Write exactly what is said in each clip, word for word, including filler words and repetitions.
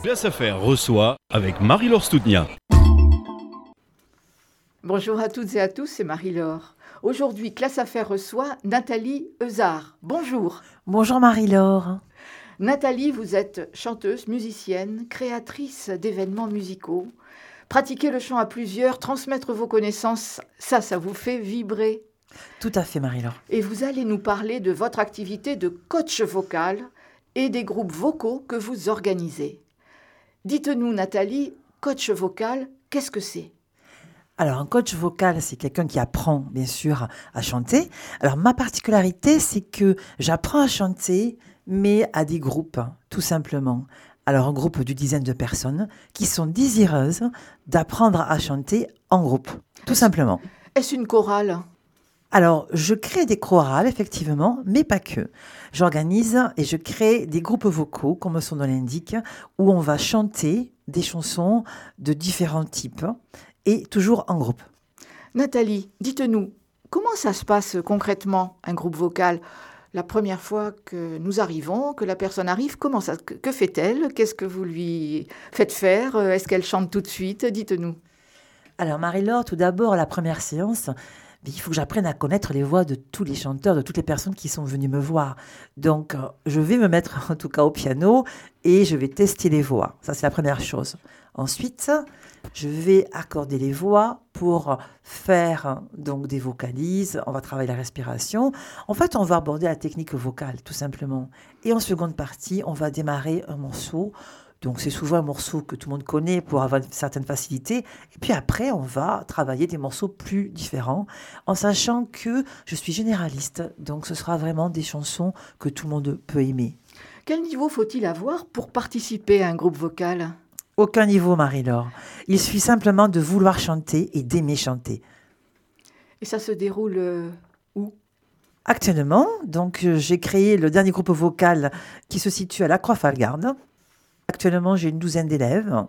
Classe Affaires reçoit avec Marie-Laure Stoudnia. Bonjour à toutes et à tous, c'est Marie-Laure. Aujourd'hui, Classe Affaires reçoit Nathalie Euzard. Bonjour. Bonjour Marie-Laure. Nathalie, vous êtes chanteuse, musicienne, créatrice d'événements musicaux. Pratiquer le chant à plusieurs, transmettre vos connaissances, ça, ça vous fait vibrer. Tout à fait Marie-Laure. Et vous allez nous parler de votre activité de coach vocal et des groupes vocaux que vous organisez. Dites-nous Nathalie, coach vocal, qu'est-ce que c'est ? Alors, un coach vocal, c'est quelqu'un qui apprend, bien sûr, à chanter. Alors, ma particularité, c'est que j'apprends à chanter, mais à des groupes, tout simplement. Alors, un groupe d'une dizaine de personnes qui sont désireuses d'apprendre à chanter en groupe, tout simplement. Est-ce une chorale ? Alors, je crée des chorales, effectivement, mais pas que. J'organise et je crée des groupes vocaux, comme son nom l'indique, où on va chanter des chansons de différents types et toujours en groupe. Nathalie, dites-nous, comment ça se passe concrètement, un groupe vocal ? La première fois que nous arrivons, que la personne arrive, comment ça, que, que fait-elle ? Qu'est-ce que vous lui faites faire ? Est-ce qu'elle chante tout de suite ? Dites-nous. Alors, Marie-Laure, tout d'abord, la première séance, il faut que j'apprenne à connaître les voix de tous les chanteurs, de toutes les personnes qui sont venues me voir. Donc, je vais me mettre en tout cas au piano et je vais tester les voix. Ça, c'est la première chose. Ensuite, je vais accorder les voix pour faire donc des vocalises. On va travailler la respiration. En fait, on va aborder la technique vocale, tout simplement. Et en seconde partie, on va démarrer un morceau. Donc, c'est souvent un morceau que tout le monde connaît pour avoir une certaine facilité. Et puis après, on va travailler des morceaux plus différents en sachant que je suis généraliste. Donc, ce sera vraiment des chansons que tout le monde peut aimer. Quel niveau faut-il avoir pour participer à un groupe vocal ? Aucun niveau, Marie-Laure. Il suffit simplement de vouloir chanter et d'aimer chanter. Et ça se déroule euh, où ? Actuellement, donc, euh, j'ai créé le dernier groupe vocal qui se situe à la Croix-Falgarde. Actuellement, j'ai une douzaine d'élèves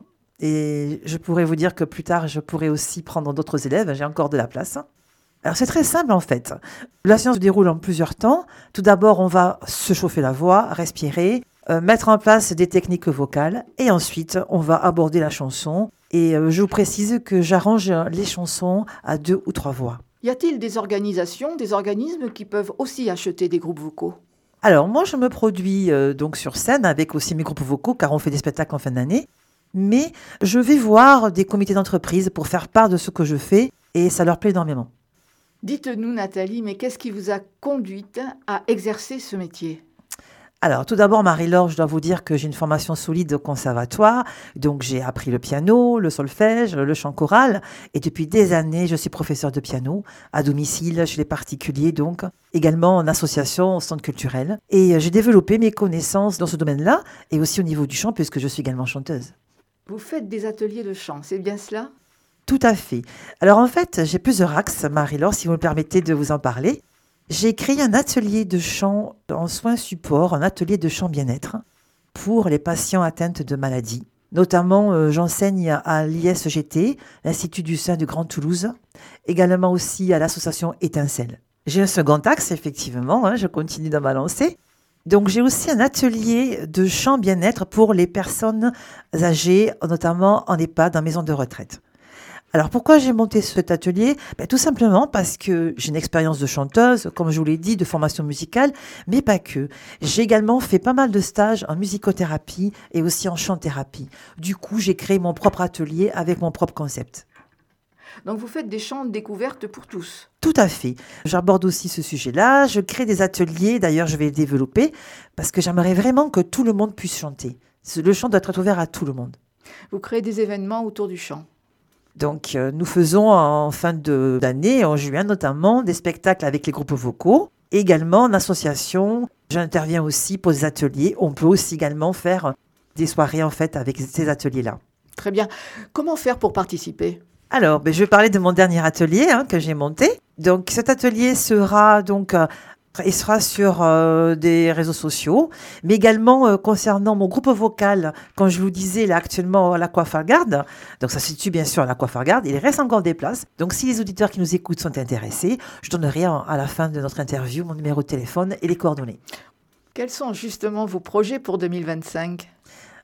et je pourrais vous dire que plus tard, je pourrais aussi prendre d'autres élèves. J'ai encore de la place. Alors, c'est très simple en fait. La séance se déroule en plusieurs temps. Tout d'abord, on va se chauffer la voix, respirer, euh, mettre en place des techniques vocales et ensuite, on va aborder la chanson. Et euh, je vous précise que j'arrange les chansons à deux ou trois voix. Y a-t-il des organisations, des organismes qui peuvent aussi acheter des groupes vocaux ? Alors, moi, je me produis euh, donc sur scène avec aussi mes groupes vocaux, car on fait des spectacles en fin d'année. Mais je vais voir des comités d'entreprise pour faire part de ce que je fais et ça leur plaît énormément. Dites-nous, Nathalie, mais qu'est-ce qui vous a conduite à exercer ce métier ? Alors, tout d'abord, Marie-Laure, je dois vous dire que j'ai une formation solide au conservatoire. Donc, j'ai appris le piano, le solfège, le chant choral. Et depuis des années, je suis professeure de piano à domicile, chez les particuliers, donc également en association, au centre culturel. Et j'ai développé mes connaissances dans ce domaine-là et aussi au niveau du chant, puisque je suis également chanteuse. Vous faites des ateliers de chant, c'est bien cela ? Tout à fait. Alors, en fait, j'ai plusieurs axes, Marie-Laure, si vous me permettez de vous en parler. J'ai créé un atelier de chant en soins support, un atelier de chant bien-être pour les patients atteints de maladies. Notamment, euh, j'enseigne à l'I S G T, l'Institut du sein de Grand Toulouse, également aussi à l'association Étincelle. J'ai un second axe, effectivement, hein, je continue dans ma lancée. Donc, j'ai aussi un atelier de chant bien-être pour les personnes âgées, notamment en EHPAD, en maison de retraite. Alors, pourquoi j'ai monté cet atelier ? Ben, tout simplement parce que j'ai une expérience de chanteuse, comme je vous l'ai dit, de formation musicale, mais pas que. J'ai également fait pas mal de stages en musicothérapie et aussi en chant-thérapie. Du coup, j'ai créé mon propre atelier avec mon propre concept. Donc, vous faites des chants de découverte pour tous ? Tout à fait. J'aborde aussi ce sujet-là. Je crée des ateliers, d'ailleurs, je vais les développer, parce que j'aimerais vraiment que tout le monde puisse chanter. Le chant doit être ouvert à tout le monde. Vous créez des événements autour du chant ? Donc, euh, nous faisons en fin de, d'année, en juin notamment, des spectacles avec les groupes vocaux. Également en association, j'interviens aussi pour des ateliers. On peut aussi également faire des soirées en fait avec ces ateliers-là. Très bien. Comment faire pour participer ? Alors, ben, je vais parler de mon dernier atelier hein, que j'ai monté. Donc, cet atelier sera donc euh, il sera sur euh, des réseaux sociaux, mais également euh, concernant mon groupe vocal, comme je vous disais, là actuellement à la Croix-Falgarde. Donc ça se situe bien sûr à la Croix-Falgarde. Il reste encore des places. Donc si les auditeurs qui nous écoutent sont intéressés, je donnerai à la fin de notre interview mon numéro de téléphone et les coordonnées. Quels sont justement vos projets pour deux mille vingt-cinq ?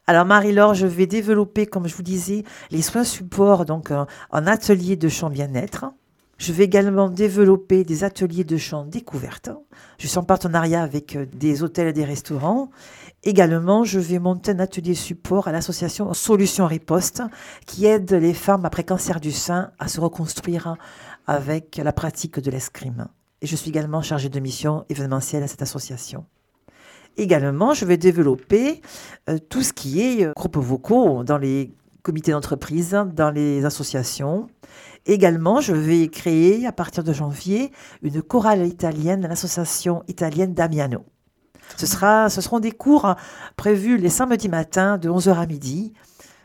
Alors Marie-Laure, je vais développer, comme je vous disais, les soins supports, donc euh, en atelier de chant bien-être. Je vais également développer des ateliers de chant découverte. Je suis en partenariat avec euh, des hôtels et des restaurants. Également, je vais monter un atelier support à l'association Solutions Riposte qui aide les femmes après cancer du sein à se reconstruire avec la pratique de l'escrime. Et je suis également chargée de mission événementielle à cette association. Également, je vais développer euh, tout ce qui est euh, groupes vocaux dans les comités d'entreprise, dans les associations. Également, je vais créer à partir de janvier une chorale italienne dans l'association italienne Damiano. Ce sera, ce seront des cours prévus les samedis matins de onze heures à midi.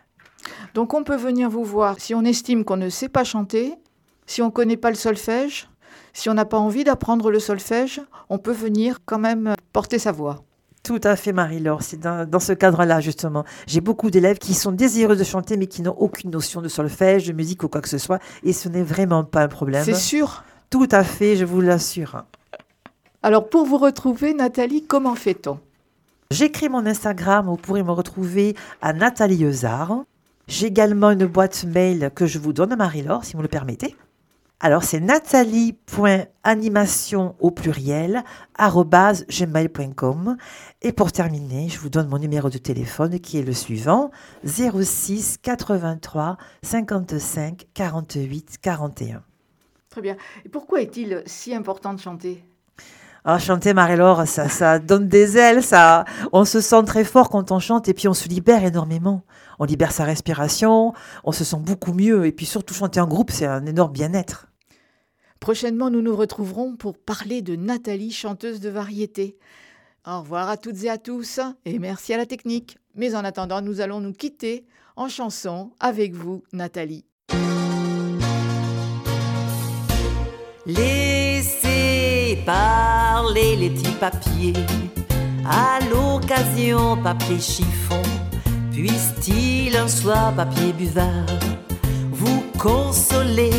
Donc on peut venir vous voir si on estime qu'on ne sait pas chanter, si on ne connaît pas le solfège, si on n'a pas envie d'apprendre le solfège, on peut venir quand même porter sa voix. Tout à fait, Marie-Laure. C'est dans, dans ce cadre-là, justement. J'ai beaucoup d'élèves qui sont désireux de chanter, mais qui n'ont aucune notion de solfège, de musique ou quoi que ce soit. Et ce n'est vraiment pas un problème. C'est sûr. Tout à fait, je vous l'assure. Alors, pour vous retrouver, Nathalie, comment fait-on ? J'écris mon Instagram, vous pourrez me retrouver à Nathalie Euzard. J'ai également une boîte mail que je vous donne, Marie-Laure, si vous le permettez. Alors, c'est nathalie.animation au pluriel, arobase gmail point com. Et pour terminer, je vous donne mon numéro de téléphone qui est le suivant, zéro six quatre-vingt-trois cinquante-cinq quarante-huit quarante et un. Très bien. Et pourquoi est-il si important de chanter ? Ah, chanter, Marie-Laure, ça, ça donne des ailes, ça, on se sent très fort quand on chante et puis on se libère énormément. On libère sa respiration, on se sent beaucoup mieux et puis surtout chanter en groupe, c'est un énorme bien-être. Prochainement, nous nous retrouverons pour parler de Nathalie, chanteuse de variété. Au revoir à toutes et à tous et merci à la technique. Mais en attendant, nous allons nous quitter en chanson avec vous, Nathalie. Laissez parler les petits papiers, à l'occasion papier chiffon, puisse-t-il un soir papier buvard vous consoler.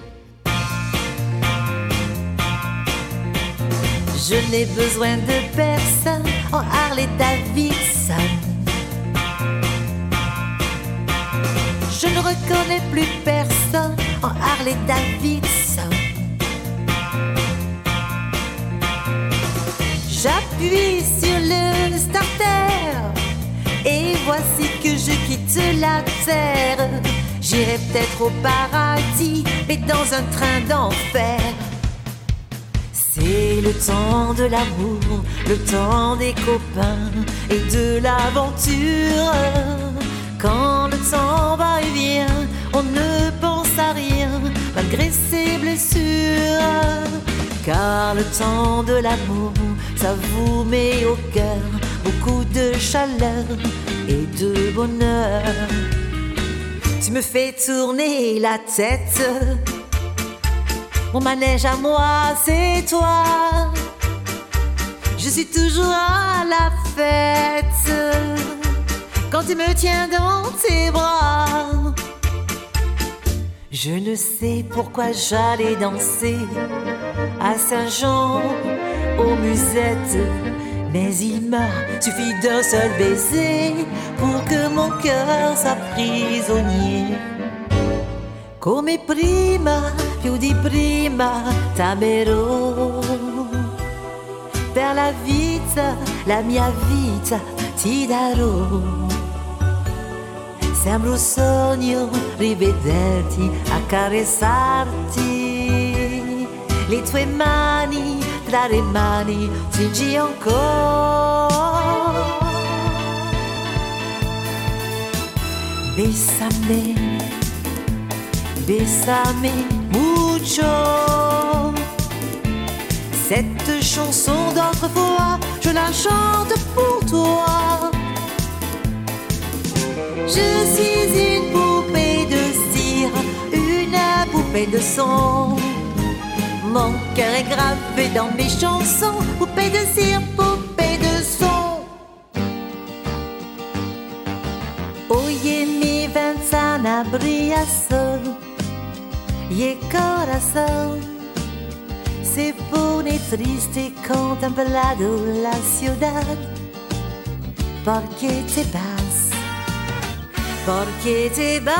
Je n'ai besoin de personne en Harley Davidson. Je ne reconnais plus personne en Harley Davidson. J'appuie sur le starter et voici que je quitte la terre. J'irai peut-être au paradis, mais dans un train d'enfer. C'est le temps de l'amour, le temps des copains et de l'aventure. Quand le temps va et vient, on ne pense à rien malgré ses blessures. Car le temps de l'amour, ça vous met au cœur beaucoup de chaleur et de bonheur. Tu me fais tourner la tête, mon manège à moi, c'est toi. Je suis toujours à la fête quand tu me tiens dans tes bras. Je ne sais pourquoi j'allais danser à Saint-Jean, aux musettes, mais il m'a suffi d'un seul baiser pour que mon cœur soit prisonnier. Come prima, più di prima, t'amerò. Per la vita, la mia vita ti darò. Sembra un sogno rivederti, accarezzarti. Le tue mani, tra le mani, stringi ancora. Bésame, bésame mucho. Cette chanson d'autrefois, je la chante pour toi. Je suis une poupée de cire, une poupée de son. Mon cœur est gravé dans mes chansons, poupée de cire, poupée de son. Oye mi ventana brilla sol, y el corazón se pone triste contemplando la ciudad. Porque te vas Porque te vas.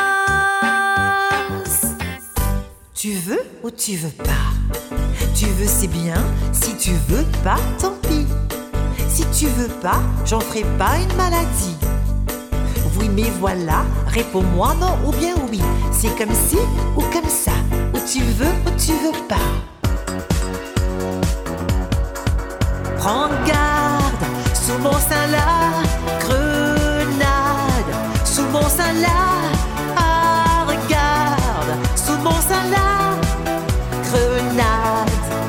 Tu veux ou tu veux pas? Tu veux, c'est bien. Si tu veux pas, tant pis. Si tu veux pas, j'en ferai pas une maladie. Oui, mais voilà, réponds-moi non ou bien oui. C'est comme ci ou comme ça. Ou tu veux ou tu veux pas. Prends garde, sous mon sein là, grenade. Sous mon sein là, ah regarde. Sous mon sein là, grenade.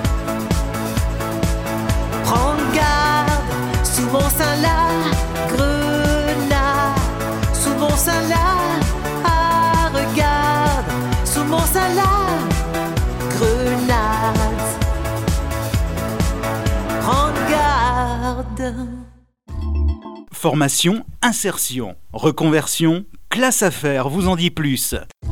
Prends garde, sous mon sein là, grenade. Sous mon sein là, ah regarde. Sous mon sein là, grenade. Prends garde. Formation, insertion, reconversion, classe à faire, vous en dit plus.